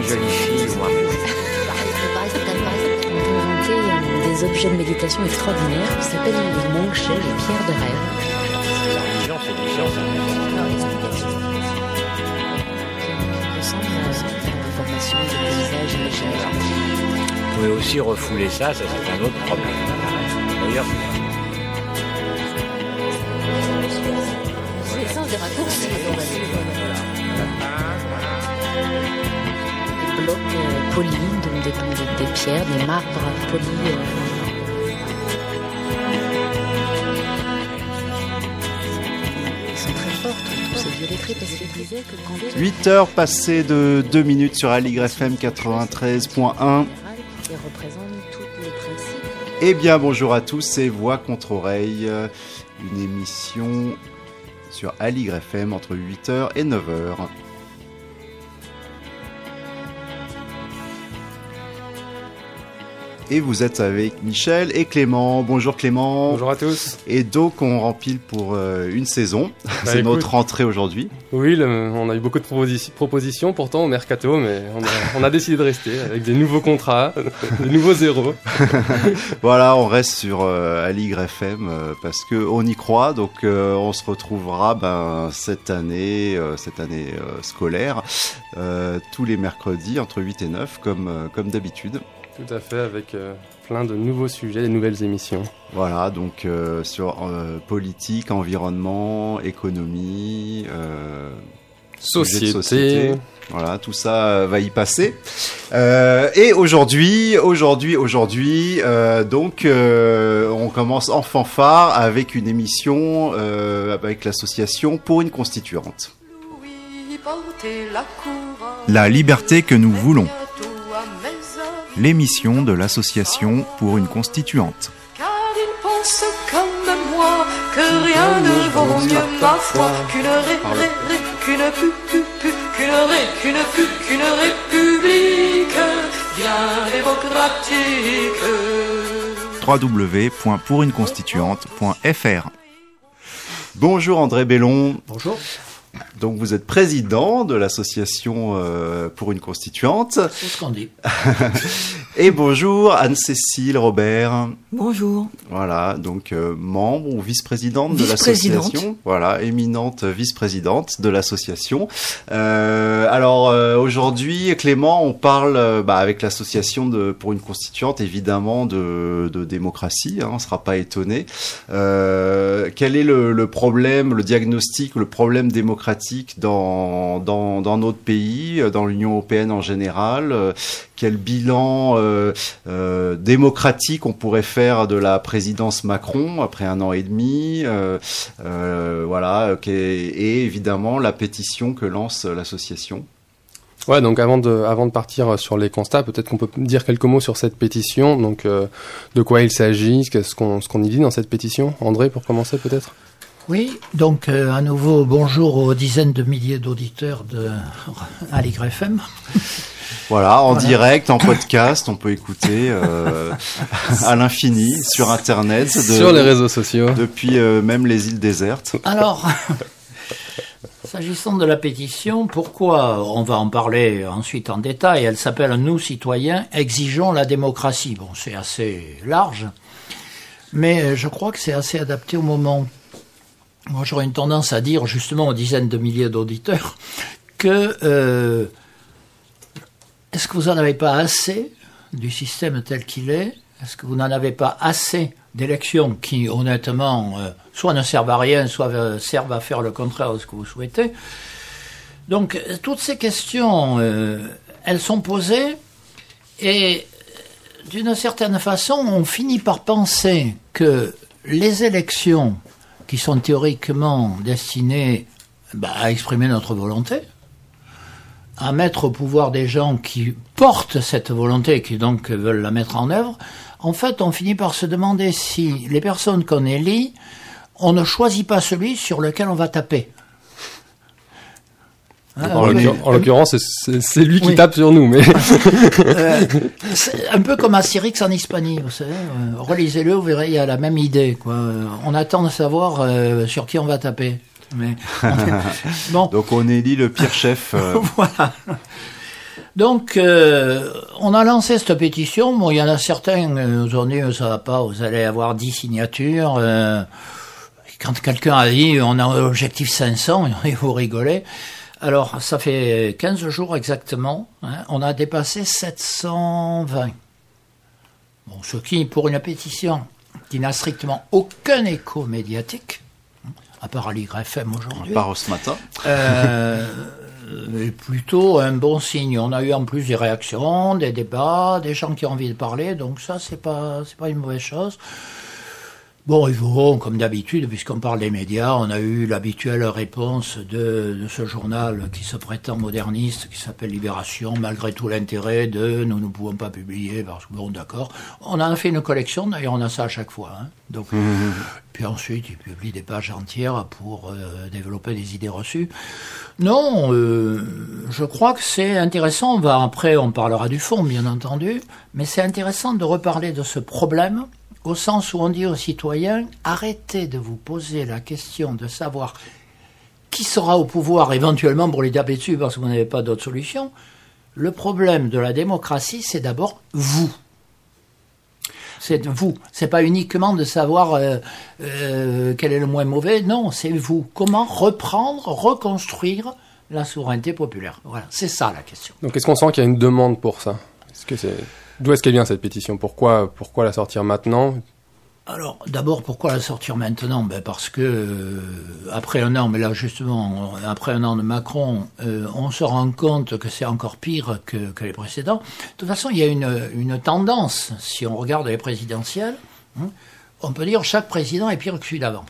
jolie fille, moi. On peut inventer des objets de méditation extraordinaires qui s'appellent les monkshe, les pierres de rêve. La religion, c'est différent. Qui ressemblent à des formations de paysages imaginaires. Vous pouvez aussi refouler ça c'est un autre problème. D'ailleurs, L'essence des raccourcis. Des blocs polis, donc des pierres, des marbres polis. Ils sont très forts, tous ces vieux lettrés, parce qu'ils disaient que quand 8 heures passées de 2 minutes sur AligrefM 93.1. et représentent tous les principes. Eh bien, bonjour à tous, c'est Voix contre Oreille, une émission sur AligrefM entre 8h et 9h. Et vous êtes avec Michel et Clément. Bonjour Clément. Bonjour à tous. Et donc on rempile pour une saison. C'est notre rentrée aujourd'hui. Oui, on a eu beaucoup de propositions pourtant au Mercato, mais on a décidé de rester avec des nouveaux contrats, des nouveaux zéros. Voilà, on reste sur AligrefM parce qu'on y croit. Donc on se retrouvera cette année scolaire tous les mercredis entre 8 et 9 comme d'habitude. Tout à fait, avec plein de nouveaux sujets, des nouvelles émissions. Voilà, donc sur politique, environnement, économie, société. Voilà, tout ça va y passer. Et aujourd'hui, donc on commence en fanfare avec une émission avec l'association Pour une Constituante. La liberté que nous voulons. L'émission de l'association Pour une Constituante. Car il pense comme moi que rien ne vaut mieux ma foi qu'une république bien démocratique. www.pouruneconstituante.fr. Bonjour André Bellon. Bonjour. Donc vous êtes président de l'association Pour une Constituante. C'est ce qu'on dit. Et bonjour Anne-Cécile Robert. Bonjour. Voilà, donc membre ou vice-présidente de l'association. Voilà, éminente vice-présidente de l'association. Alors aujourd'hui, Clément, on parle avec l'association Pour une Constituante, évidemment, de démocratie. On ne sera pas étonné. Quel est le problème, le diagnostic, le problème démocratique dans notre pays, dans l'Union européenne en général? Quel bilan démocratique on pourrait faire de la présidence Macron après 1 an et demi, voilà, et évidemment la pétition que lance l'association. Ouais, donc avant de partir sur les constats, peut-être qu'on peut dire quelques mots sur cette pétition. Donc, de quoi il s'agit, ce qu'on y dit dans cette pétition. André, pour commencer peut-être. Oui, donc à nouveau bonjour aux dizaines de milliers d'auditeurs de AligrefM. Voilà, en direct, en podcast, on peut écouter à l'infini sur Internet, sur les réseaux sociaux, depuis même les îles désertes. Alors, s'agissant de la pétition, pourquoi on va en parler ensuite en détail? Elle s'appelle « Nous, citoyens, exigeons la démocratie ». Bon, c'est assez large, mais je crois que c'est assez adapté au moment. Moi, j'aurais une tendance à dire, justement, aux dizaines de milliers d'auditeurs, que est-ce que vous n'en avez pas assez du système tel qu'il est? Est-ce que vous n'en avez pas assez d'élections qui, honnêtement, soit ne servent à rien, soit servent à faire le contraire de ce que vous souhaitez? Donc, toutes ces questions, elles sont posées, et d'une certaine façon, on finit par penser que les élections qui sont théoriquement destinées à exprimer notre volonté, à mettre au pouvoir des gens qui portent cette volonté et qui donc veulent la mettre en œuvre, en fait, on finit par se demander si les personnes qu'on élit, on ne choisit pas celui sur lequel on va taper. En l'occurrence, c'est lui qui tape sur nous. Mais c'est un peu comme Astérix en Hispanie, vous savez. Relisez-le, vous verrez, il y a la même idée, quoi. On attend de savoir sur qui on va taper. Mais, bon. Donc on élit le pire chef. Voilà. Donc, on a lancé cette pétition. Bon, il y en a certains nous ont dit, ça va pas, vous allez avoir 10 signatures. Quand quelqu'un a dit, on a un objectif 500, il faut rigoler. Alors, ça fait 15 jours exactement, hein, on a dépassé 720. Bon, ce qui, pour une pétition qui n'a strictement aucun écho médiatique, à part l'YFM aujourd'hui, à part ce matin, est plutôt un bon signe. On a eu en plus des réactions, des débats, des gens qui ont envie de parler, donc ça, c'est pas une mauvaise chose. Bon, et bon, comme d'habitude, puisqu'on parle des médias, on a eu l'habituelle réponse de ce journal qui se prétend moderniste, qui s'appelle Libération, malgré tout l'intérêt de nous ne pouvons pas publier, parce que bon, d'accord. On en a fait une collection, d'ailleurs, on a ça à chaque fois. Hein. Donc, puis ensuite, ils publient des pages entières pour développer des idées reçues. Non, je crois que c'est intéressant. Après, on parlera du fond, bien entendu, mais c'est intéressant de reparler de ce problème, au sens où on dit aux citoyens, arrêtez de vous poser la question de savoir qui sera au pouvoir éventuellement pour les taper dessus parce que vous n'avez pas d'autre solution. Le problème de la démocratie, c'est d'abord vous. C'est vous. C'est pas uniquement de savoir quel est le moins mauvais. Non, c'est vous. Comment reprendre, reconstruire la souveraineté populaire. Voilà, c'est ça la question. Donc est-ce qu'on sent qu'il y a une demande pour ça ? D'où est-ce qu'elle vient cette pétition ? Pourquoi la sortir maintenant ? Alors, d'abord, pourquoi la sortir maintenant ? Parce que, après un an, mais là justement, après un an de Macron, on se rend compte que c'est encore pire que les précédents. De toute façon, il y a une tendance, si on regarde les présidentielles, on peut dire que chaque président est pire que celui d'avant.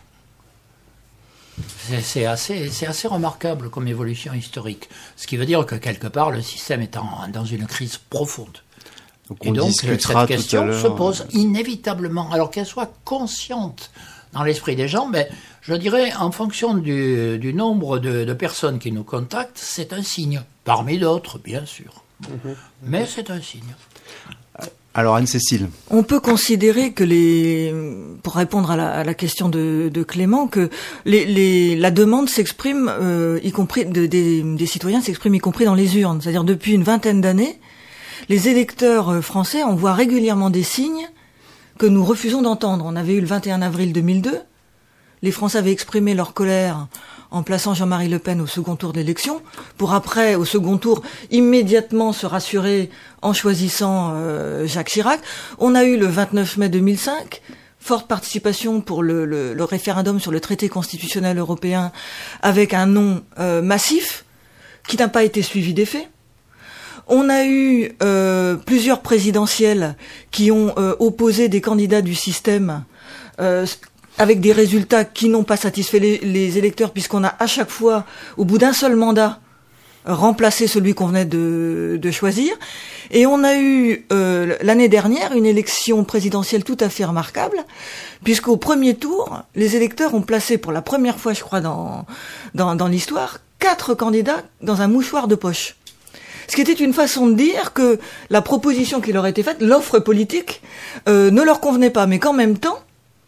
C'est assez remarquable comme évolution historique. Ce qui veut dire que quelque part, le système est dans une crise profonde. Et donc, cette question se pose inévitablement. Alors qu'elle soit consciente dans l'esprit des gens, je dirais, en fonction du nombre de personnes qui nous contactent, c'est un signe. Parmi d'autres, bien sûr. Mais c'est un signe. Alors Anne-Cécile. On peut considérer que pour répondre à la question de Clément, que la demande s'exprime, y compris des citoyens s'expriment y compris dans les urnes. C'est-à-dire depuis une vingtaine d'années, les électeurs français envoient régulièrement des signes que nous refusons d'entendre. On avait eu le 21 avril 2002. Les Français avaient exprimé leur colère en plaçant Jean-Marie Le Pen au second tour d'élection, pour après, au second tour, immédiatement se rassurer en choisissant Jacques Chirac. On a eu le 29 mai 2005, forte participation pour le référendum sur le traité constitutionnel européen, avec un non massif, qui n'a pas été suivi des faits. On a eu plusieurs présidentielles qui ont opposé des candidats du système avec des résultats qui n'ont pas satisfait les électeurs, puisqu'on a à chaque fois, au bout d'un seul mandat, remplacé celui qu'on venait de choisir. Et on a eu l'année dernière une élection présidentielle tout à fait remarquable, puisqu'au premier tour, les électeurs ont placé pour la première fois, je crois, dans l'histoire, 4 candidats dans un mouchoir de poche. Ce qui était une façon de dire que la proposition qui leur était faite, l'offre politique, ne leur convenait pas, mais qu'en même temps,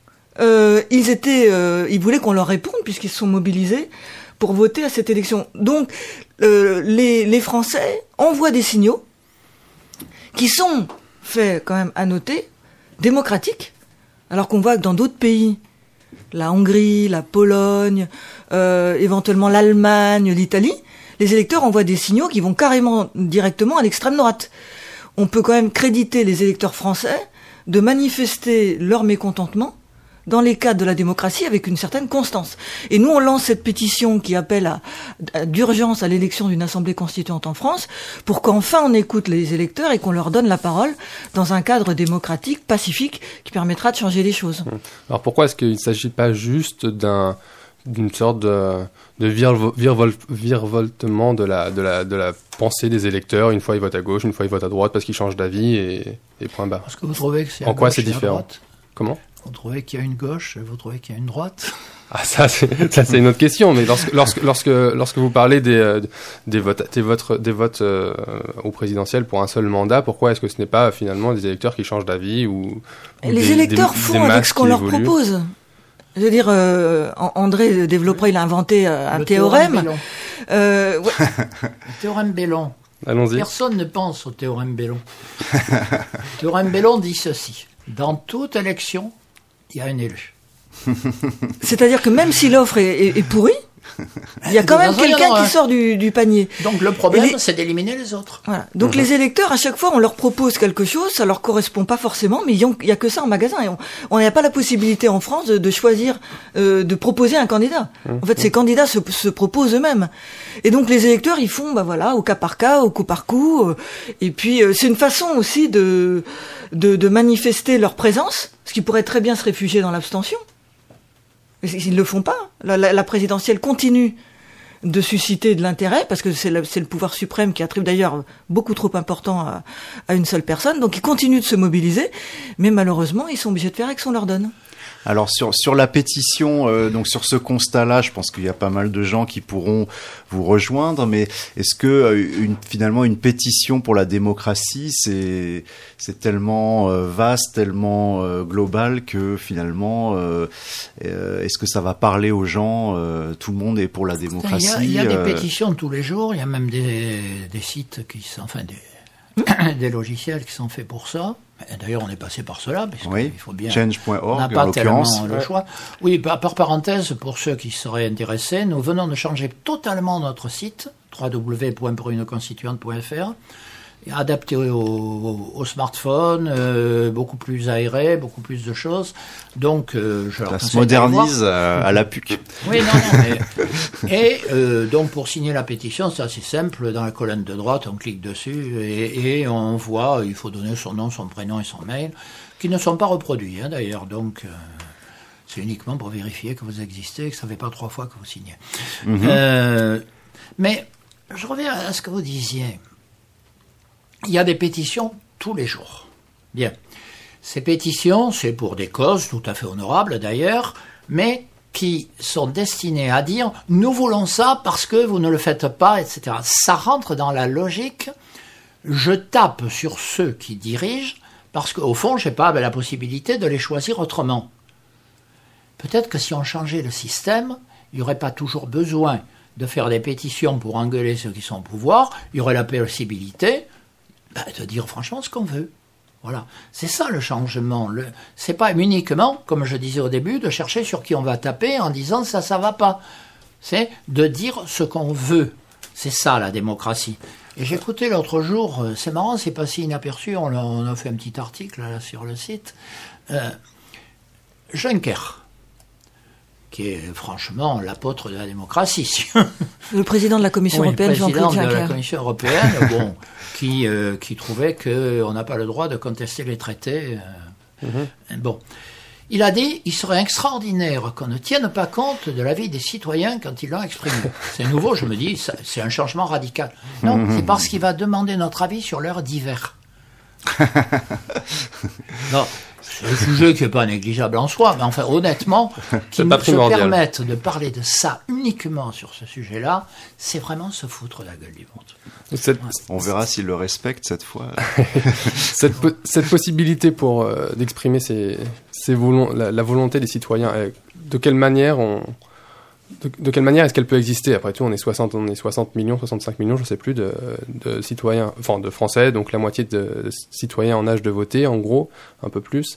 ils voulaient qu'on leur réponde puisqu'ils se sont mobilisés pour voter à cette élection. Donc, les Français envoient des signaux qui sont faits, quand même à noter, démocratiques, alors qu'on voit que dans d'autres pays, la Hongrie, la Pologne, éventuellement l'Allemagne, l'Italie, les électeurs envoient des signaux qui vont carrément directement à l'extrême droite. On peut quand même créditer les électeurs français de manifester leur mécontentement dans les cadres de la démocratie avec une certaine constance. Et nous, on lance cette pétition qui appelle d'urgence à l'élection d'une assemblée constituante en France pour qu'enfin on écoute les électeurs et qu'on leur donne la parole dans un cadre démocratique, pacifique, qui permettra de changer les choses. Alors pourquoi est-ce qu'il ne s'agit pas juste d'une sorte de virevoltement de la pensée des électeurs? Une fois ils votent à gauche, une fois ils votent à droite parce qu'ils changent d'avis et point barre. Est-ce que vous trouvez que c'est en quoi c'est différent? Comment? Vous trouvez qu'il y a une gauche, vous trouvez qu'il y a une droite? Ah, ça c'est une autre question. Mais lorsque vous parlez des votes au présidentiel pour un seul mandat, pourquoi est-ce que ce n'est pas finalement des électeurs qui changent d'avis ou les électeurs font avec ce qu'on leur propose. Je veux dire, André développera, il a inventé un théorème. Le théorème Bellon. Allons-y. Personne ne pense au théorème Bellon. Le théorème Bellon dit ceci. Dans toute élection, il y a un élu. C'est-à-dire que même si l'offre est pourrie, il y a quand même quelqu'un qui sort du panier. Donc le problème, c'est d'éliminer les autres. Voilà. Donc les électeurs, à chaque fois, on leur propose quelque chose, ça leur correspond pas forcément, mais il y a que ça en magasin. Et on n'a pas la possibilité en France de choisir, de proposer un candidat. En fait, ces candidats se proposent eux-mêmes. Et donc les électeurs, ils font, au cas par cas, au coup par coup. Et puis c'est une façon aussi de manifester leur présence, ce qui pourrait très bien se réfugier dans l'abstention. Ils ne le font pas. La présidentielle continue de susciter de l'intérêt, parce que c'est le pouvoir suprême qui attribue d'ailleurs beaucoup trop important à une seule personne. Donc ils continuent de se mobiliser, mais malheureusement, ils sont obligés de faire avec ce qu'on leur donne. Alors sur la pétition, donc sur ce constat-là, je pense qu'il y a pas mal de gens qui pourront vous rejoindre, mais est-ce que finalement une pétition pour la démocratie, c'est tellement vaste, tellement global que finalement, est-ce que ça va parler aux gens, tout le monde est pour la démocratie? Il y a des pétitions tous les jours, il y a même des sites qui sont, des logiciels qui sont faits pour ça. Et d'ailleurs, on est passé par cela, parce qu'il faut bien... Change.org, on n'a pas tellement le choix. Oui, par parenthèse, pour ceux qui seraient intéressés, nous venons de changer totalement notre site, www.pouruneconstituante.fr, adapté au smartphone, beaucoup plus aéré, beaucoup plus de choses. Donc, ça se modernise à la PUC. Oui, mais donc pour signer la pétition, c'est assez simple. Dans la colonne de droite, on clique dessus et on voit. Il faut donner son nom, son prénom et son mail, qui ne sont pas reproduits d'ailleurs. Donc c'est uniquement pour vérifier que vous existez, que ça ne fait pas 3 fois que vous signez. Mais je reviens à ce que vous disiez. Il y a des pétitions tous les jours. Bien. Ces pétitions, c'est pour des causes tout à fait honorables d'ailleurs, mais qui sont destinées à dire « nous voulons ça parce que vous ne le faites pas », etc. Ça rentre dans la logique « je tape sur ceux qui dirigent parce qu'au fond, je n'ai pas la possibilité de les choisir autrement ». Peut-être que si on changeait le système, il n'y aurait pas toujours besoin de faire des pétitions pour engueuler ceux qui sont au pouvoir, il y aurait la possibilité de dire franchement ce qu'on veut. Voilà. C'est ça le changement. C'est pas uniquement, comme je disais au début, de chercher sur qui on va taper en disant ça va pas. C'est de dire ce qu'on veut. C'est ça la démocratie. Et j'écoutais l'autre jour, c'est marrant, c'est passé inaperçu, on a fait un petit article là, sur le site, Juncker, qui est franchement l'apôtre de la démocratie. Le président de la Commission européenne, Jean-Claude Juncker. Le président de la Commission européenne, qui trouvait qu'on n'a pas le droit de contester les traités. Bon. Il a dit, il serait extraordinaire qu'on ne tienne pas compte de l'avis des citoyens quand ils l'ont exprimé. C'est nouveau, je me dis, c'est un changement radical. Non, c'est parce qu'il va demander notre avis sur l'heure d'hiver. Non. C'est un sujet qui n'est pas négligeable en soi, mais enfin, honnêtement, qui nous se permettent de parler de ça uniquement sur ce sujet-là, c'est vraiment se foutre la gueule du monde. On verra s'il le respecte cette fois. cette possibilité pour d'exprimer la volonté des citoyens, de quelle manière est-ce qu'elle peut exister? Après tout, on est 60 millions, 65 millions, je ne sais plus, de citoyens, enfin de Français, donc la moitié de citoyens en âge de voter, en gros, un peu plus.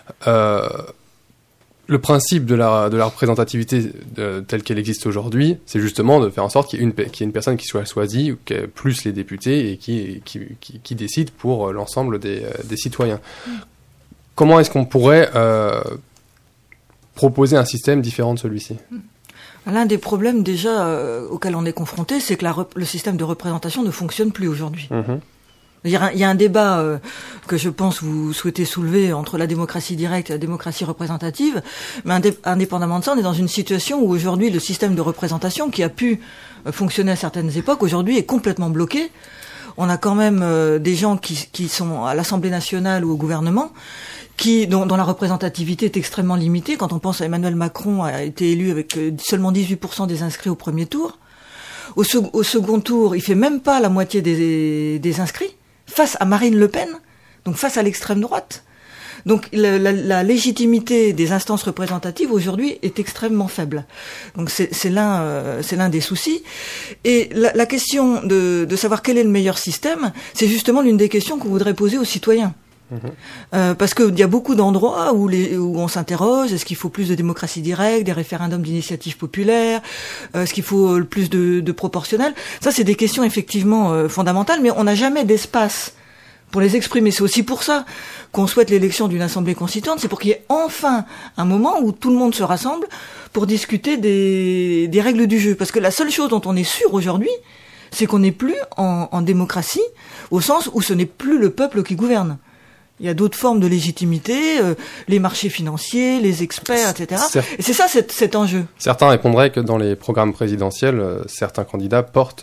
Le principe de la représentativité telle qu'elle existe aujourd'hui, c'est justement de faire en sorte qu'il y ait une personne qui soit choisie, plus les députés, et qui décide pour l'ensemble des citoyens. Comment est-ce qu'on pourrait proposer un système différent de celui-ci? L'un des problèmes déjà auxquels on est confronté, c'est que le système de représentation ne fonctionne plus aujourd'hui. Il y a un débat que je pense vous souhaitez soulever entre la démocratie directe et la démocratie représentative, mais indépendamment de ça, on est dans une situation où aujourd'hui le système de représentation qui a pu fonctionner à certaines époques, aujourd'hui est complètement bloqué. On a quand même des gens qui sont à l'Assemblée nationale ou au gouvernement, dont la représentativité est extrêmement limitée. Quand on pense à Emmanuel Macron, a été élu avec seulement 18% des inscrits au premier tour. Au second tour, il fait même pas la moitié des inscrits, face à Marine Le Pen, donc face à l'extrême droite. Donc la légitimité des instances représentatives aujourd'hui est extrêmement faible. Donc c'est l'un des soucis. Et la question de savoir quel est le meilleur système, c'est justement l'une des questions qu'on voudrait poser aux citoyens. Parce qu'il y a beaucoup d'endroits où on s'interroge, est-ce qu'il faut plus de démocratie directe, des référendums d'initiative populaire, est-ce qu'il faut plus de proportionnel? Ça, c'est des questions effectivement fondamentales, mais on n'a jamais d'espace pour les exprimer. C'est aussi pour ça qu'on souhaite l'élection d'une assemblée constituante, c'est pour qu'il y ait enfin un moment où tout le monde se rassemble pour discuter des règles du jeu. Parce que la seule chose dont on est sûr aujourd'hui, c'est qu'on n'est plus en démocratie, au sens où ce n'est plus le peuple qui gouverne. Il y a d'autres formes de légitimité, les marchés financiers, les experts, etc. Et c'est ça cet enjeu. Certains répondraient que dans les programmes présidentiels, certains candidats portent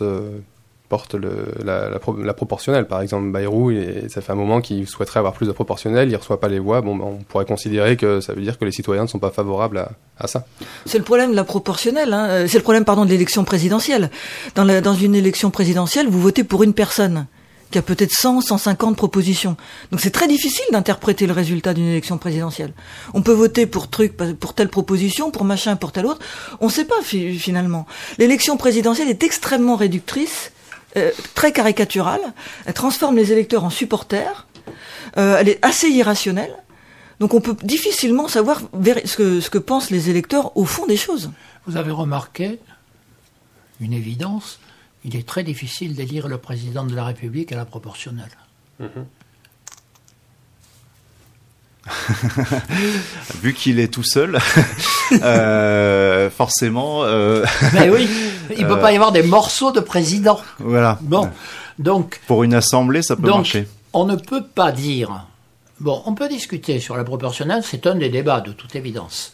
la proportionnelle. Par exemple, Bayrou, ça fait un moment qu'il souhaiterait avoir plus de proportionnelle, il ne reçoit pas les voix. Bon, on pourrait considérer que ça veut dire que les citoyens ne sont pas favorables à ça. C'est le problème de la proportionnelle, hein. C'est le problème, de l'élection présidentielle. Dans une élection présidentielle, vous votez pour une personne qui a peut-être 150 propositions. Donc c'est très difficile d'interpréter le résultat d'une élection présidentielle. On peut voter pour telle proposition, pour machin, pour telle autre. On ne sait pas finalement. L'élection présidentielle est extrêmement réductrice, très caricaturale. Elle transforme les électeurs en supporters. Elle est assez irrationnelle. Donc on peut difficilement savoir ce que pensent les électeurs au fond des choses. Vous avez remarqué une évidence. Il est très difficile d'élire le président de la République à la proportionnelle. Vu qu'il est tout seul, forcément... Mais oui, il ne peut pas y avoir des morceaux de président. Voilà. Bon, donc... Pour une assemblée, ça peut marcher. On ne peut pas dire... Bon, on peut discuter sur la proportionnelle, c'est un des débats, de toute évidence.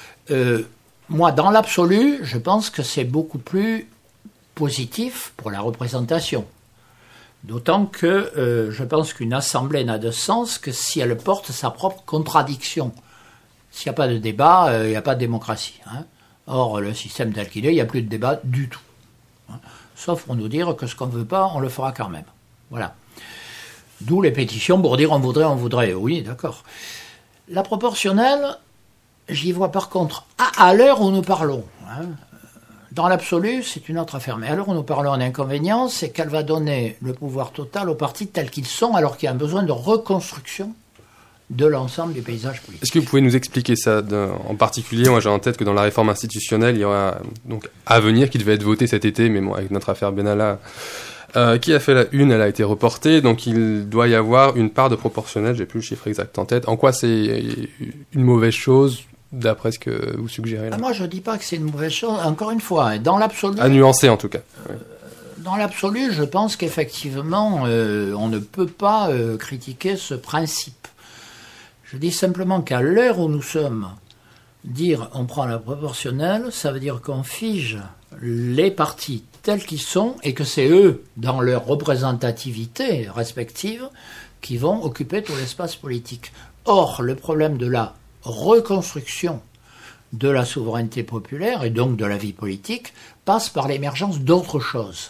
Moi, dans l'absolu, je pense que c'est beaucoup plus positif pour la représentation. D'autant que je pense qu'une assemblée n'a de sens que si elle porte sa propre contradiction. S'il n'y a pas de débat, il n'y a pas de démocratie. Hein. Or, le système tel qu'il est, il n'y a plus de débat du tout. Hein. Sauf pour nous dire que ce qu'on ne veut pas, on le fera quand même. Voilà. D'où les pétitions pour dire on voudrait. Oui, d'accord. La proportionnelle, j'y vois par contre, à l'heure où nous parlons, hein, dans l'absolu, c'est une autre affaire. Mais à l'heure où nous parlons, un inconvénient, c'est qu'elle va donner le pouvoir total aux partis tels qu'ils sont, alors qu'il y a un besoin de reconstruction de l'ensemble du paysage politique. Est-ce que vous pouvez nous expliquer ça en particulier? Moi, j'ai en tête que dans la réforme institutionnelle, il y aura donc à venir, qui devait être votée cet été, mais bon, avec notre affaire Benalla, qui a fait la une, elle a été reportée, donc il doit y avoir une part de proportionnelle, j'ai plus le chiffre exact en tête. En quoi c'est une mauvaise chose, d'après ce que vous suggérez là? Moi, je ne dis pas que c'est une mauvaise chose. Encore une fois, dans l'absolu... À nuancer, en tout cas. Dans l'absolu, je pense qu'effectivement, on ne peut pas critiquer ce principe. Je dis simplement qu'à l'heure où nous sommes, dire on prend la proportionnelle, ça veut dire qu'on fige les partis tels qu'ils sont et que c'est eux, dans leur représentativité respective, qui vont occuper tout l'espace politique. Or, le problème de la reconstruction de la souveraineté populaire et donc de la vie politique passe par l'émergence d'autre chose.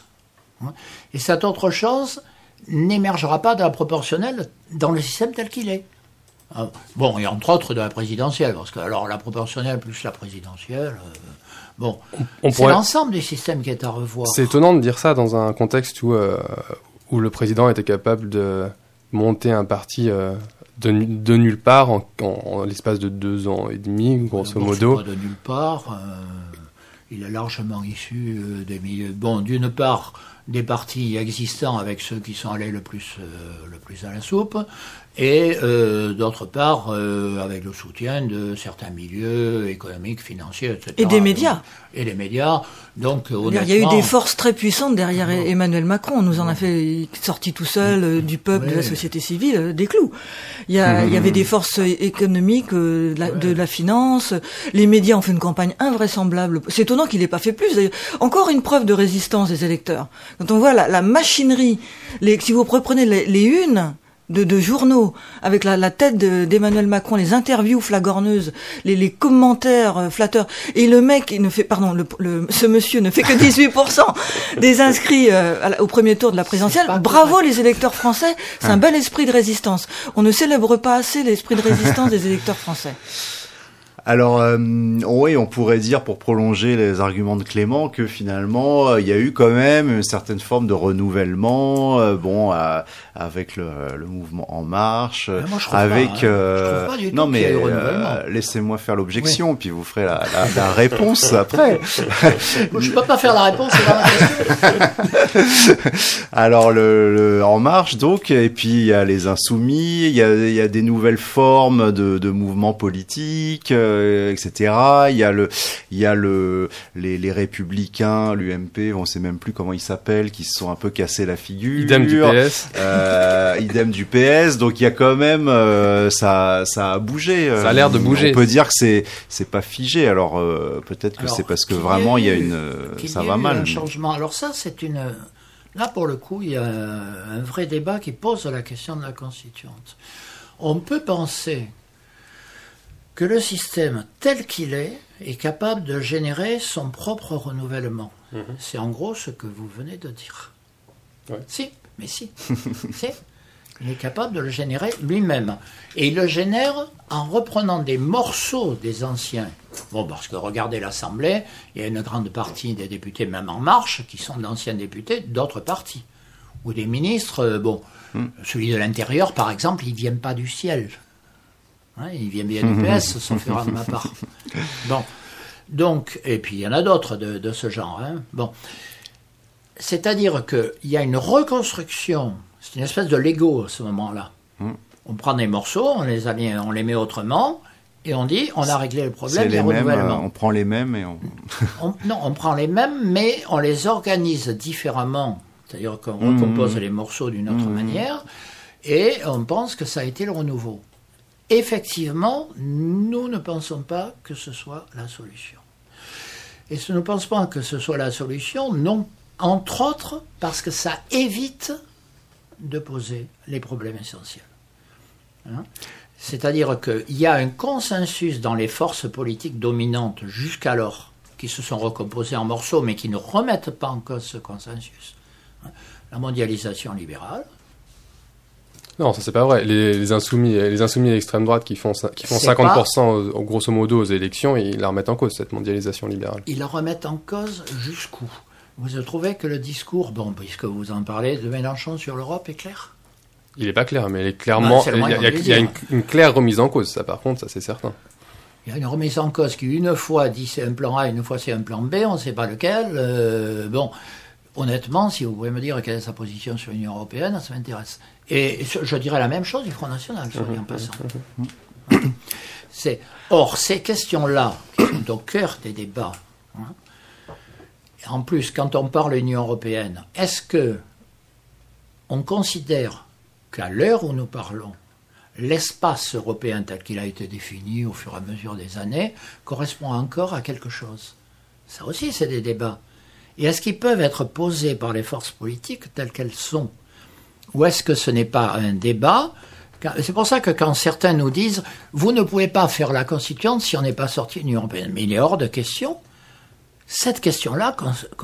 Et cette autre chose n'émergera pas de la proportionnelle dans le système tel qu'il est. Bon, et entre autres de la présidentielle, parce que alors la proportionnelle plus la présidentielle, bon, c'est l'ensemble du système qui est à revoir. C'est étonnant de dire ça dans un contexte où le président était capable de monter un parti de nulle part en l'espace de 2 ans et demi, grosso modo. Pas de nulle part. Il est largement issu des milieux. Bon, d'une part, des partis existants avec ceux qui sont allés le plus à la soupe, et d'autre part, avec le soutien de certains milieux économiques, financiers, etc. Et des médias. Et les médias. Donc, honnêtement, il y a eu des forces très puissantes derrière Emmanuel Macron. On nous en a fait sorti tout seul du peuple, de la société civile, des clous. Il y avait des forces économiques, de la finance. Les médias ont fait une campagne invraisemblable. C'est étonnant qu'il n'ait pas fait plus. D'ailleurs. Encore une preuve de résistance des électeurs. Quand on voit la machinerie, si vous reprenez les unes de journaux, avec la tête d'Emmanuel Macron, les interviews flagorneuses, les commentaires flatteurs, et le mec, il ne fait, ce monsieur ne fait que 18% des inscrits au premier tour de la présidentielle. Bravo les électeurs français, c'est un bel esprit de résistance. On ne célèbre pas assez l'esprit de résistance des électeurs français. Alors, oui, on pourrait dire, pour prolonger les arguments de Clément, que finalement, il y a eu quand même une certaine forme de renouvellement, avec le mouvement En Marche, moi, je trouve avec... pas, je trouve pas du tout non, mais qu'il y a eu renouvellement. Laissez-moi faire l'objection, puis vous ferez la réponse après. Je peux pas faire la réponse, c'est pas ma question. Alors, le En Marche, donc, et puis il y a les Insoumis, il y a des nouvelles formes de mouvements politiques, etc. Il y a les Républicains, l'UMP, on sait même plus comment ils s'appellent, qui se sont un peu cassés la figure. Idem du PS. Idem du PS. Donc il y a quand même ça a bougé. Ça a l'air de bouger. On peut dire que c'est pas figé. Alors peut-être que c'est parce que vraiment il y a ça va mal. Un changement. Alors ça c'est là pour le coup il y a un vrai débat qui pose la question de la constituante. On peut penser que le système tel qu'il est capable de générer son propre renouvellement. C'est en gros ce que vous venez de dire. Ouais. Si. Il est capable de le générer lui-même. Et il le génère en reprenant des morceaux des anciens. Bon, parce que regardez l'Assemblée, il y a une grande partie des députés, même En Marche, qui sont d'anciens députés d'autres partis. Ou des ministres, celui de l'Intérieur, par exemple, ils ne viennent pas du ciel. Il vient bien du PS, sauf erreur de ma part. Bon. Donc, et puis il y en a d'autres de ce genre. Bon. C'est-à-dire qu'il y a une reconstruction, c'est une espèce de Lego à ce moment-là. On prend des morceaux, on les met autrement, et on dit, on a réglé le problème du renouvellement. On prend les mêmes et on prend les mêmes, mais on les organise différemment. C'est-à-dire qu'on recompose les morceaux d'une autre manière, et on pense que ça a été le renouveau. Effectivement, nous ne pensons pas que ce soit la solution. Et si nous ne pensons pas que ce soit la solution, non, entre autres parce que ça évite de poser les problèmes essentiels. C'est-à-dire qu'il y a un consensus dans les forces politiques dominantes jusqu'alors, qui se sont recomposées en morceaux, mais qui ne remettent pas en cause ce consensus. La mondialisation libérale. Non, ça c'est pas vrai. Les insoumis et l'extrême droite qui font 50% grosso modo aux élections, ils la remettent en cause, cette mondialisation libérale. Ils la remettent en cause jusqu'où ? Vous trouvez que le discours, puisque vous en parlez, de Mélenchon sur l'Europe est clair ? Il est pas clair, mais il est clairement, il y a une claire remise en cause, ça par contre, ça c'est certain. Il y a une remise en cause qui une fois dit c'est un plan A, une fois c'est un plan B, on ne sait pas lequel. Honnêtement, si vous pouvez me dire quelle est sa position sur l'Union européenne, ça m'intéresse. Et je dirais la même chose du Front National, soit dit en passant. Or, ces questions-là, qui sont au cœur des débats, en plus, quand on parle de l'Union européenne, est-ce que on considère qu'à l'heure où nous parlons, l'espace européen tel qu'il a été défini au fur et à mesure des années correspond encore à quelque chose ? Ça aussi, c'est des débats. Et est-ce qu'ils peuvent être posés par les forces politiques telles qu'elles sont ? Ou est-ce que ce n'est pas un débat ? C'est pour ça que quand certains nous disent « Vous ne pouvez pas faire la constituante si on n'est pas sorti de l'Union européenne », mais il est hors de question. Cette question-là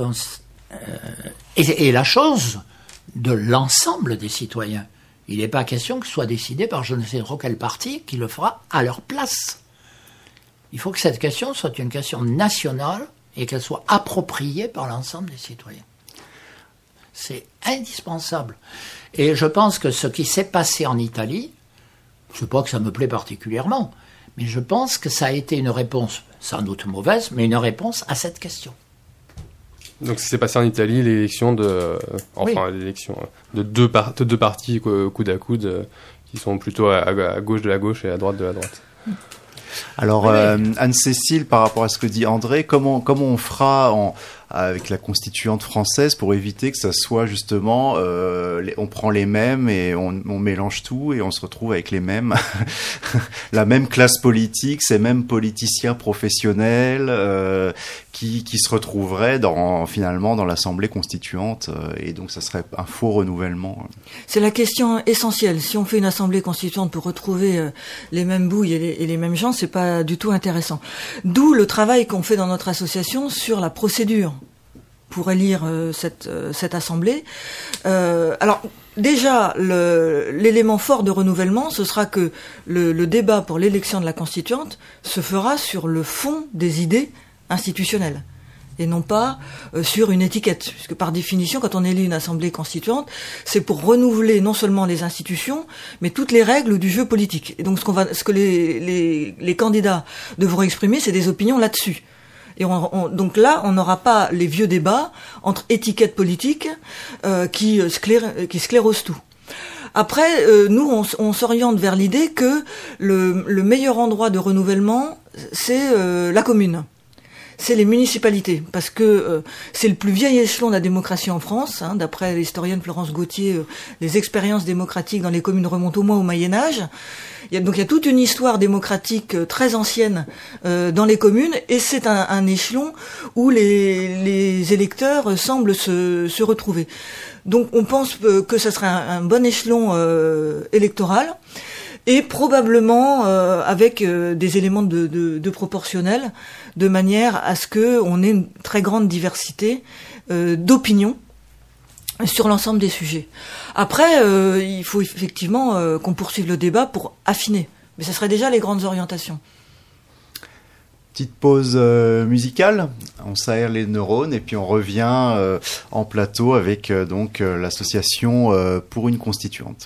est la chose de l'ensemble des citoyens. Il n'est pas question que ce soit décidé par je ne sais trop quel parti qui le fera à leur place. Il faut que cette question soit une question nationale et qu'elle soit appropriée par l'ensemble des citoyens. C'est indispensable. Et je pense que ce qui s'est passé en Italie, je ne sais pas que ça me plaît particulièrement, mais je pense que ça a été une réponse, sans doute mauvaise, mais une réponse à cette question. Donc ce qui s'est passé en Italie, l'élection de deux partis coude à coude, qui sont plutôt à gauche de la gauche et à droite de la droite. Alors, Anne-Cécile, par rapport à ce que dit André, comment on fera avec la constituante française pour éviter que ça soit justement on prend les mêmes et on mélange tout et on se retrouve avec les mêmes la même classe politique, ces mêmes politiciens professionnels qui se retrouveraient finalement dans l'Assemblée constituante et donc ça serait un faux renouvellement. C'est la question essentielle. Si on fait une Assemblée constituante pour retrouver les mêmes bouilles et les mêmes gens, c'est pas du tout intéressant. D'où le travail qu'on fait dans notre association sur la procédure pour élire cette Assemblée. Alors déjà, l'élément fort de renouvellement, ce sera que le débat pour l'élection de la constituante se fera sur le fond des idées institutionnelles et non pas sur une étiquette, puisque par définition, quand on élit une assemblée constituante, c'est pour renouveler non seulement les institutions, mais toutes les règles du jeu politique. Et donc ce que les candidats devront exprimer, c'est des opinions là-dessus. Et donc là, on n'aura pas les vieux débats entre étiquettes politiques qui sclérosent tout. Après, nous, on s'oriente vers l'idée que le meilleur endroit de renouvellement, c'est la commune. C'est les municipalités, parce que c'est le plus vieil échelon de la démocratie en France. D'après l'historienne Florence Gauthier, les expériences démocratiques dans les communes remontent au moins au Moyen-Âge. Il y a toute une histoire démocratique très ancienne dans les communes, et c'est un échelon où les électeurs semblent se retrouver. Donc on pense que ça serait un bon échelon électoral, et probablement avec des éléments de proportionnel, de manière à ce que on ait une très grande diversité d'opinions sur l'ensemble des sujets. Après, il faut effectivement qu'on poursuive le débat pour affiner, mais ce serait déjà les grandes orientations. Petite pause musicale, on s'aère les neurones et puis on revient en plateau avec donc l'association pour une constituante.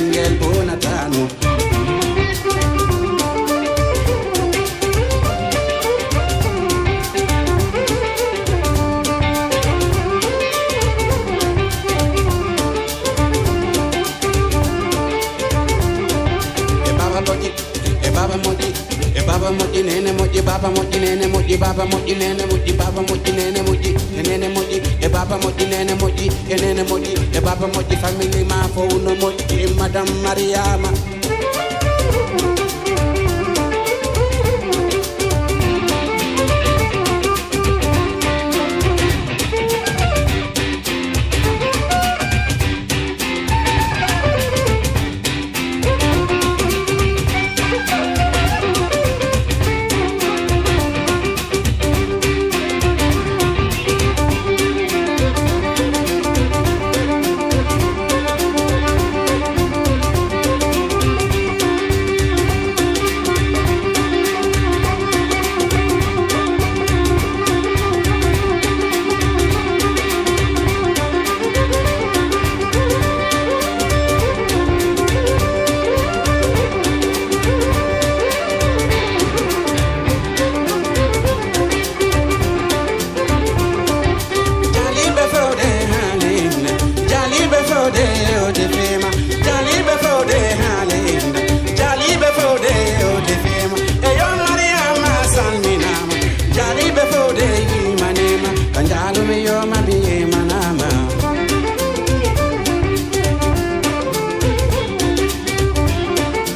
bingel bonatano. Baba moji nene moji baba moji nene moji baba moji nene moji baba moji nene moji nene moji e baba moji nene moji nene moji e baba moji family ma fo no moji madam Mariama.